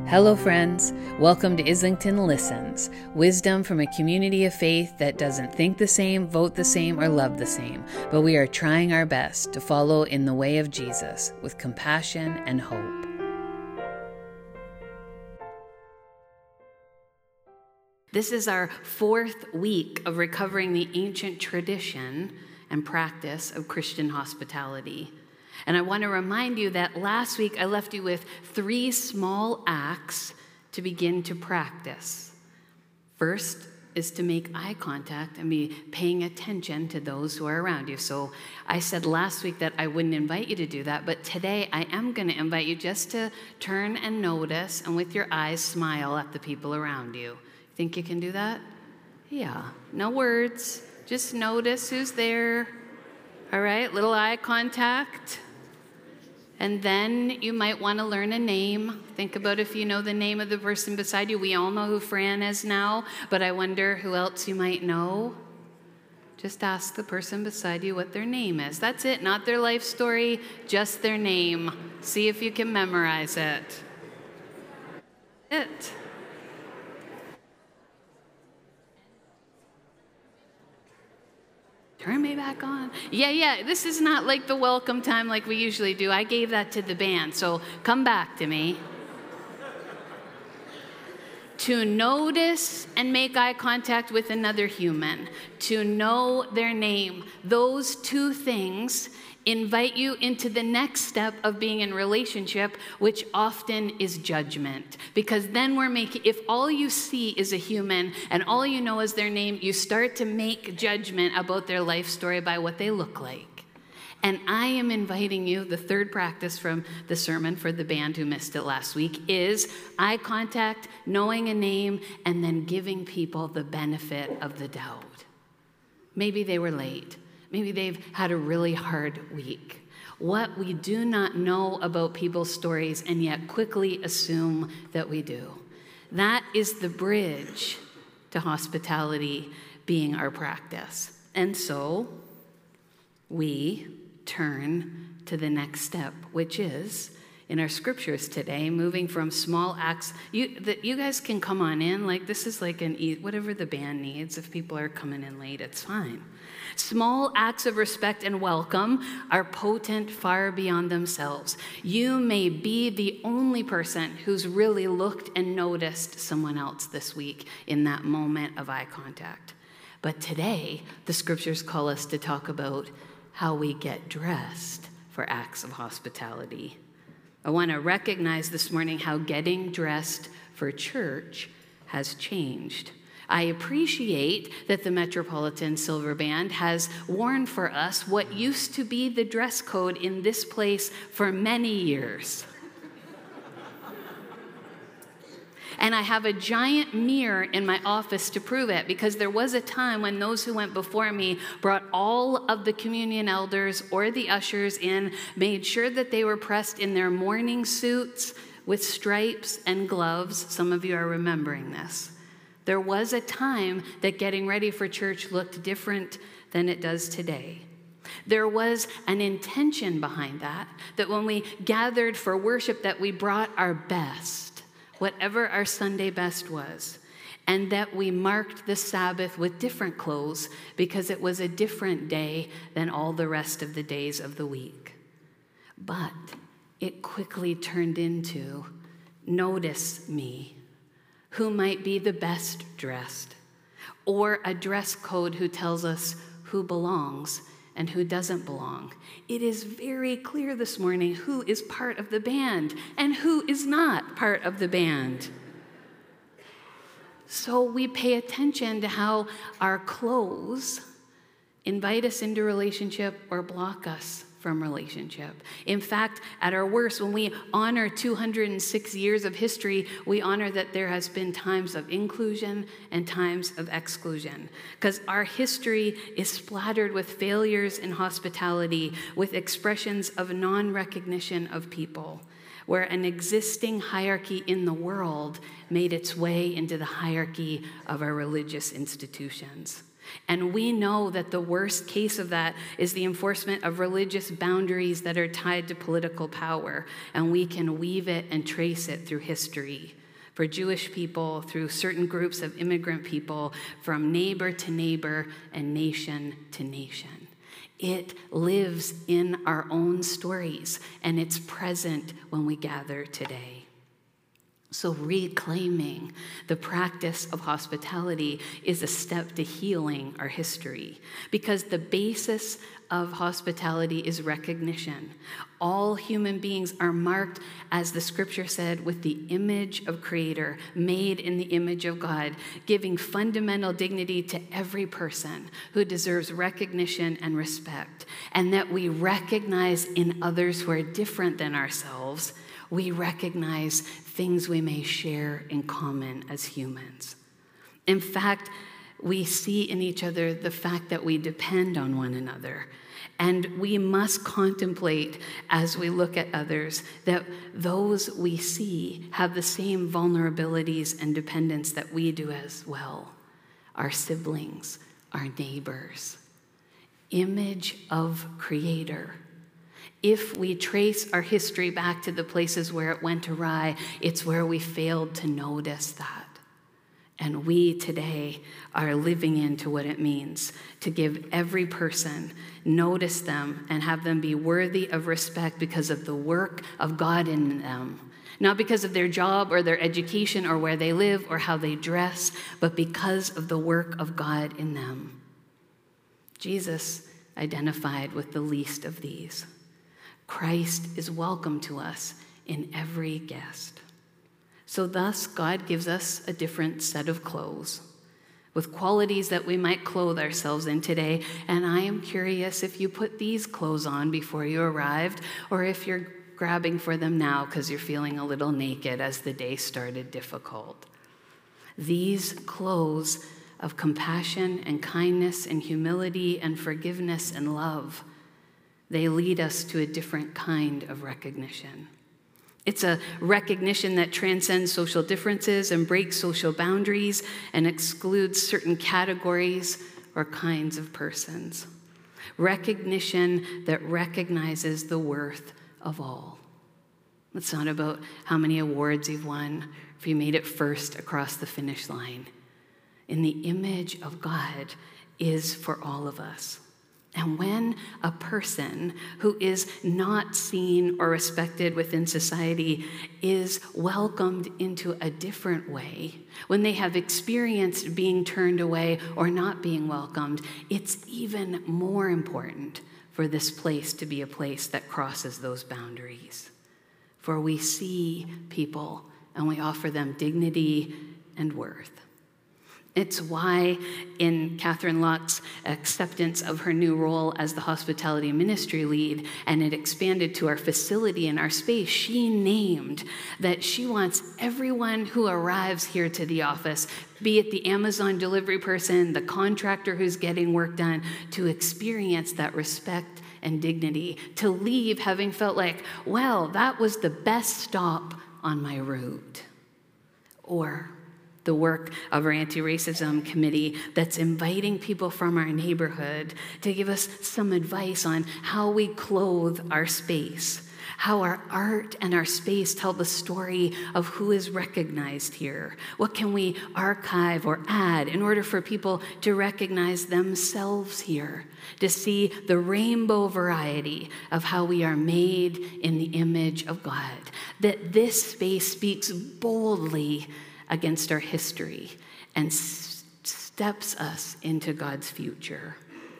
Hello, friends. Welcome to Islington Listens, wisdom from a community of faith that doesn't think the same, vote the same, or love the same, but we are trying our best to follow in the way of Jesus with compassion and hope. This is our fourth week of recovering the ancient tradition and practice of Christian hospitality. And I want to remind you that last week I left you with 3 small acts to begin to practice. First is to make eye contact and be paying attention to those who are around you. So I said last week that I wouldn't invite you to do that, but today I am going to invite you just to turn and notice and with your eyes smile at the people around you. Think you can do that? Yeah. No words. Just notice who's there. All right, little eye contact. And then you might want to learn a name. Think about if you know the name of the person beside you. We all know who Fran is now, but I wonder who else you might know. Just ask the person beside you what their name is. That's it, not their life story, just their name. See if you can memorize it. Turn me back on. Yeah, this is not like the welcome time like we usually do. I gave that to the band, so come back to me. To notice and make eye contact with another human, to know their name, those 2 things invite you into the next step of being in relationship, which often is judgment. Because then if all you see is a human and all you know is their name, you start to make judgment about their life story by what they look like. And I am inviting you, the third practice from the sermon for the band who missed it last week is eye contact, knowing a name, and then giving people the benefit of the doubt. Maybe they were late. Maybe they've had a really hard week. What we do not know about people's stories and yet quickly assume that we do. That is the bridge to hospitality being our practice. And so we turn to the next step, which is in our scriptures today, moving from small acts. You guys can come on in. Like this is like whatever the band needs. If people are coming in late, it's fine. Small acts of respect and welcome are potent far beyond themselves. You may be the only person who's really looked and noticed someone else this week in that moment of eye contact. But today, the scriptures call us to talk about how we get dressed for acts of hospitality. I want to recognize this morning how getting dressed for church has changed. I appreciate that the Metropolitan Silver Band has worn for us what used to be the dress code in this place for many years. And I have a giant mirror in my office to prove it, because there was a time when those who went before me brought all of the communion elders or the ushers in, made sure that they were pressed in their morning suits with stripes and gloves. Some of you are remembering this. There was a time that getting ready for church looked different than it does today. There was an intention behind that when we gathered for worship that we brought our best, whatever our Sunday best was, and that we marked the Sabbath with different clothes because it was a different day than all the rest of the days of the week. But it quickly turned into, notice me, who might be the best dressed, or a dress code who tells us who belongs and who doesn't belong. It is very clear this morning who is part of the band and who is not part of the band. So we pay attention to how our clothes invite us into relationship or block us from relationship. In fact, at our worst, when we honor 206 years of history, we honor that there has been times of inclusion and times of exclusion. Because our history is splattered with failures in hospitality, with expressions of non-recognition of people, where an existing hierarchy in the world made its way into the hierarchy of our religious institutions. And we know that the worst case of that is the enforcement of religious boundaries that are tied to political power. And we can weave it and trace it through history. For Jewish people, through certain groups of immigrant people, from neighbor to neighbor and nation to nation. It lives in our own stories, and it's present when we gather today. So reclaiming the practice of hospitality is a step to healing our history, because the basis of hospitality is recognition. All human beings are marked, as the scripture said, with the image of Creator, made in the image of God, giving fundamental dignity to every person who deserves recognition and respect, and that we recognize in others who are different than ourselves. We recognize things we may share in common as humans. In fact, we see in each other the fact that we depend on one another. And we must contemplate as we look at others that those we see have the same vulnerabilities and dependence that we do as well. Our siblings, our neighbors. Image of Creator. If we trace our history back to the places where it went awry, it's where we failed to notice that. And we today are living into what it means to give every person, notice them, and have them be worthy of respect because of the work of God in them. Not because of their job or their education or where they live or how they dress, but because of the work of God in them. Jesus identified with the least of these. Christ is welcome to us in every guest. So thus, God gives us a different set of clothes with qualities that we might clothe ourselves in today. And I am curious if you put these clothes on before you arrived, or if you're grabbing for them now because you're feeling a little naked as the day started difficult. These clothes of compassion and kindness and humility and forgiveness and love, they lead us to a different kind of recognition. It's a recognition that transcends social differences and breaks social boundaries and excludes certain categories or kinds of persons. Recognition that recognizes the worth of all. It's not about how many awards you've won, if you made it first across the finish line. In the image of God is for all of us. And when a person who is not seen or respected within society is welcomed into a different way, when they have experienced being turned away or not being welcomed, it's even more important for this place to be a place that crosses those boundaries. For we see people and we offer them dignity and worth. It's why in Catherine Lott's acceptance of her new role as the hospitality ministry lead, and it expanded to our facility and our space, she named that she wants everyone who arrives here to the office, be it the Amazon delivery person, the contractor who's getting work done, to experience that respect and dignity, to leave having felt like, well, that was the best stop on my route. Or the work of our anti-racism committee that's inviting people from our neighborhood to give us some advice on how we clothe our space, how our art and our space tell the story of who is recognized here. What can we archive or add in order for people to recognize themselves here, to see the rainbow variety of how we are made in the image of God, that this space speaks boldly against our history and steps us into God's future.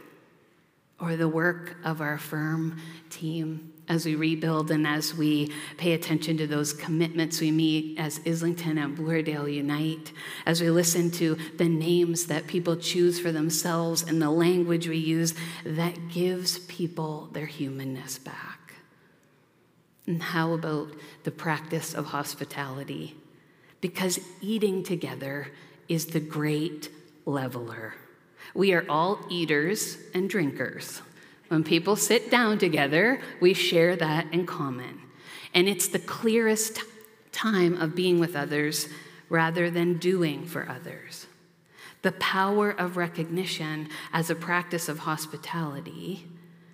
Or the work of our Affirm team as we rebuild and as we pay attention to those commitments we meet as Islington and Bloordale unite, as we listen to the names that people choose for themselves and the language we use that gives people their humanness back. And how about the practice of hospitality? Because eating together is the great leveler. We are all eaters and drinkers. When people sit down together, we share that in common. And it's the clearest time of being with others rather than doing for others. The power of recognition as a practice of hospitality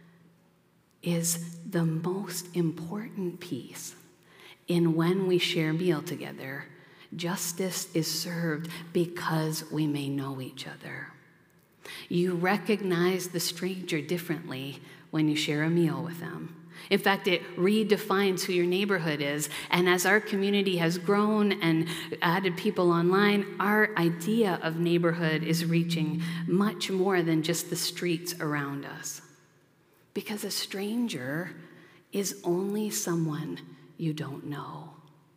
is the most important piece in when we share meal together. Justice is served because we may know each other. You recognize the stranger differently when you share a meal with them. In fact, it redefines who your neighborhood is. And as our community has grown and added people online, our idea of neighborhood is reaching much more than just the streets around us. Because a stranger is only someone you don't know.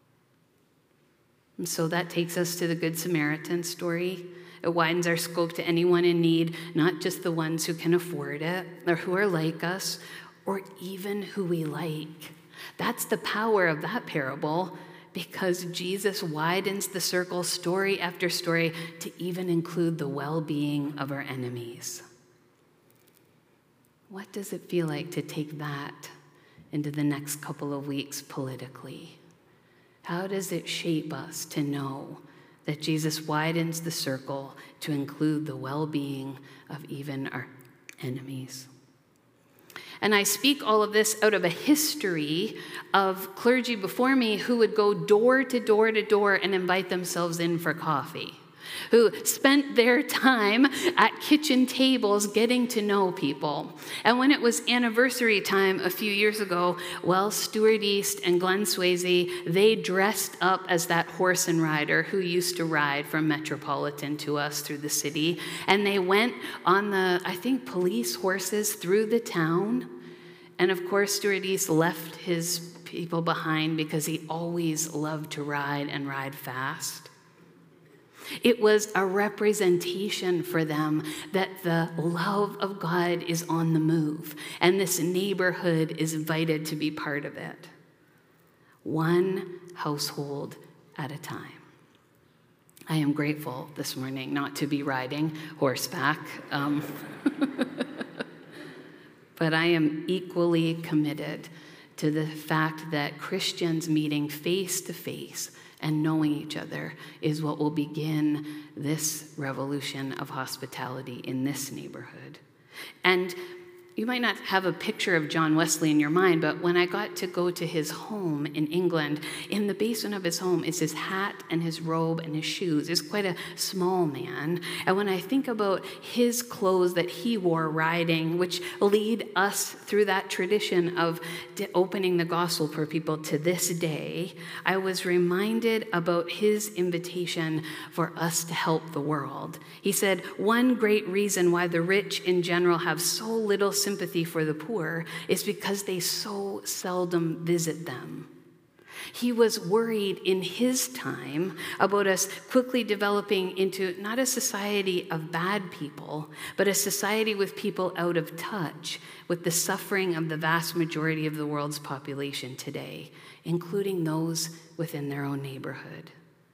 And so that takes us to the Good Samaritan story. It widens our scope to anyone in need, not just the ones who can afford it or who are like us, or even who we like. That's the power of that parable, because Jesus widens the circle story after story to even include the well-being of our enemies. What does it feel like to take that into the next couple of weeks politically? How does it shape us to know that Jesus widens the circle to include the well-being of even our enemies? And I speak all of this out of a history of clergy before me who would go door to door to door and invite themselves in for coffee, who spent their time at kitchen tables getting to know people. And when it was anniversary time a few years ago, well, Stuart East and Glenn Swayze, they dressed up as that horse and rider who used to ride from Metropolitan to us through the city. And they went on the, I think, police horses through the town. And of course, Stuart East left his people behind because he always loved to ride and ride fast. It was a representation for them that the love of God is on the move, and this neighborhood is invited to be part of it. One household at a time. I am grateful this morning not to be riding horseback, but I am equally committed to the fact that Christians meeting face to face and knowing each other is what will begin this revolution of hospitality in this neighborhood. And you might not have a picture of John Wesley in your mind, but when I got to go to his home in England, in the basement of his home is his hat and his robe and his shoes. He's quite a small man. And when I think about his clothes that he wore riding, which lead us through that tradition of opening the gospel for people to this day, I was reminded about his invitation for us to help the world. He said, one great reason why the rich in general have so little sympathy for the poor is because they so seldom visit them. He was worried in his time about us quickly developing into not a society of bad people, but a society with people out of touch with the suffering of the vast majority of the world's population today, including those within their own neighborhood.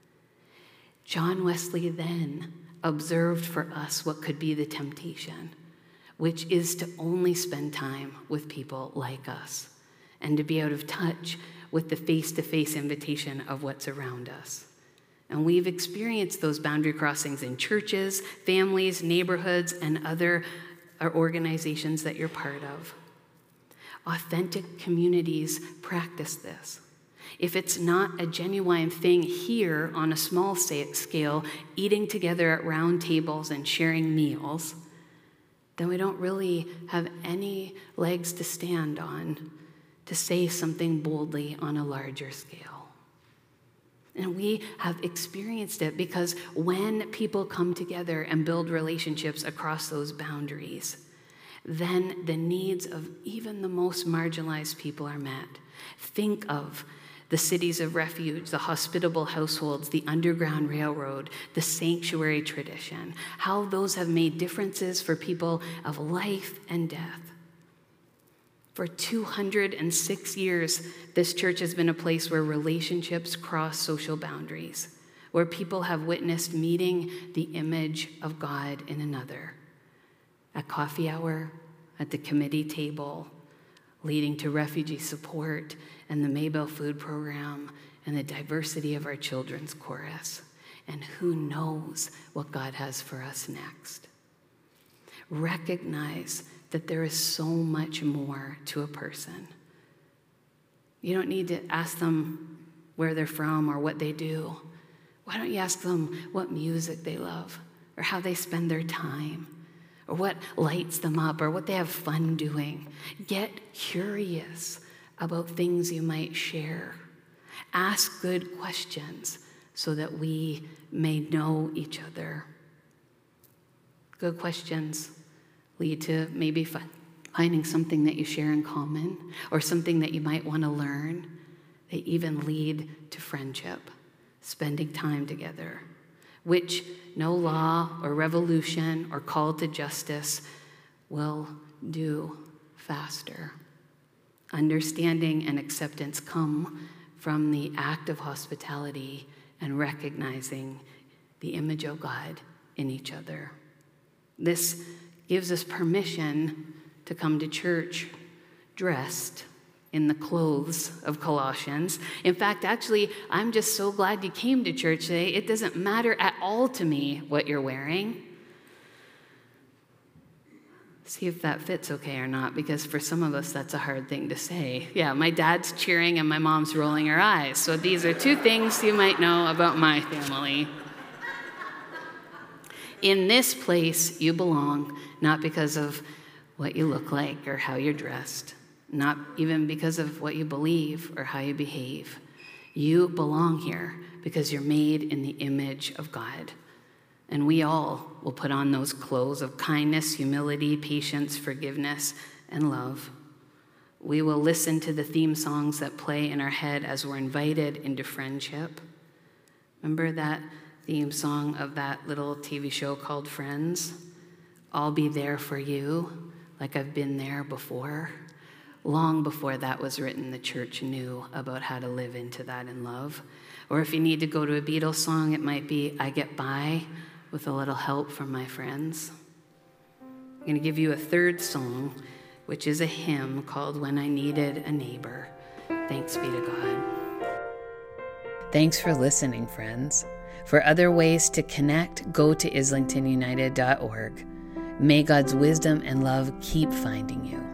John Wesley then observed for us what could be the temptation, which is to only spend time with people like us and to be out of touch with the face-to-face invitation of what's around us. And we've experienced those boundary crossings in churches, families, neighborhoods, and other organizations that you're part of. Authentic communities practice this. If it's not a genuine thing here on a small scale, eating together at round tables and sharing meals, then we don't really have any legs to stand on to say something boldly on a larger scale. And we have experienced it because when people come together and build relationships across those boundaries, then the needs of even the most marginalized people are met. Think of the cities of refuge, the hospitable households, the Underground Railroad, the sanctuary tradition, how those have made differences for people of life and death. For 206 years, this church has been a place where relationships cross social boundaries, where people have witnessed meeting the image of God in another. At coffee hour, at the committee table, leading to refugee support and the Maybell Food Program and the diversity of our children's chorus. and who knows what God has for us next. Recognize that there is so much more to a person. You don't need to ask them where they're from or what they do. Why don't you ask them what music they love, or how they spend their time, or what lights them up, or what they have fun doing? Get curious about things you might share. Ask good questions so that we may know each other. Good questions lead to maybe finding something that you share in common, or something that you might want to learn. They even lead to friendship, spending time together, which no law or revolution or call to justice will do faster. Understanding and acceptance come from the act of hospitality and recognizing the image of God in each other. This gives us permission to come to church dressed in the clothes of Colossians. In fact, actually, I'm just so glad you came to church today. It doesn't matter at all to me what you're wearing. See if that fits okay or not, because for some of us, that's a hard thing to say. Yeah, my dad's cheering and my mom's rolling her eyes. So these are two things you might know about my family. In this place, you belong, not because of what you look like or how you're dressed, not even because of what you believe or how you behave. You belong here because you're made in the image of God. And we all will put on those clothes of kindness, humility, patience, forgiveness, and love. We will listen to the theme songs that play in our head as we're invited into friendship. Remember that theme song of that little TV show called Friends? I'll be there for you, like I've been there before. Long before that was written, the church knew about how to live into that in love. Or if you need to go to a Beatles song, it might be I Get By with a little help from my friends. I'm going to give you a third song, which is a hymn called When I Needed a Neighbor. Thanks be to God. Thanks for listening, friends. For other ways to connect, go to islingtonunited.org. May God's wisdom and love keep finding you.